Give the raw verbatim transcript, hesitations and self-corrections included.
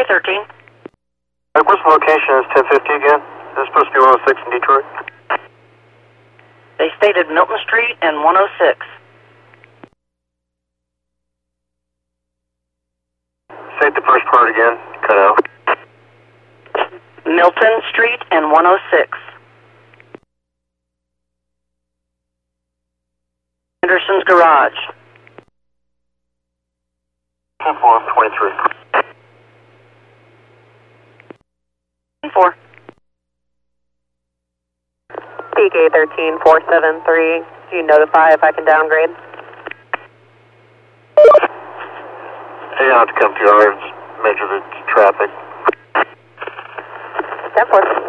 thirteen. Hey, what's the location? Is ten fifty again? Is it supposed to be one oh six in Detroit? They stated Milton Street and one oh six. Say the first part again. Cut out. Milton Street and one oh six. Anderson's Garage. ten four twenty-three. four. P K thirteen four seven three. Do you notify if I can downgrade? Hey, I'll have to come to ours, measure the traffic. ten four.